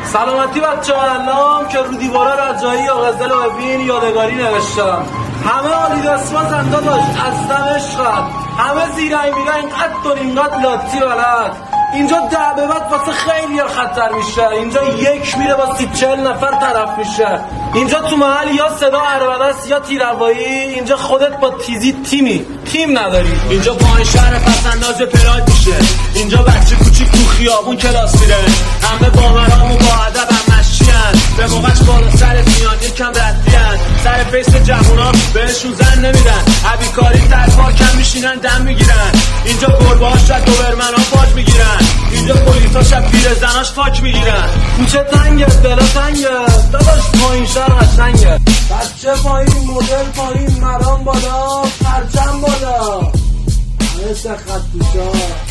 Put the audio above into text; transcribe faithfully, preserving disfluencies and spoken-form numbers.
سلامتی بچه ها. الان که رو دیواره رجایی یا غزل و ببین یادگاری نوشتم. همه آلیداسما زنده داشت از دم عشقت، همه زیرنگ میرنگ قد و اینقدر لاتی بلد. اینجا ده به بعد واسه خیلی خطر میشه. اینجا یک میره با سی چهل نفر طرف میشه. اینجا تو محل یا صدا عربده است یا تیروایی. اینجا خودت با تیزی تیمی تیم نداری. اینجا پایین شهر پسنداز پراید میشه. اینجا بچه کوچیک تو خیابون کلاس میره. همه با مرام و با ادب هم مشیان. به موقعش بالا سر میان یکم ردیان. سر فیس جوونا بهشون زن نمیدن. عبیکاری در پارکم میشینن دم میگیرن. اینجا گربه هاش و دوبرمن ها فاج میگیرن. اینجا پلیسا شب پیر زناش فاک میگیرن. کوچه تنگه دلا تنگه داداش پایین شهر قشنگه. بچه پایین مدل پایین مرام بالا پرچم بالا همه سخت توشا.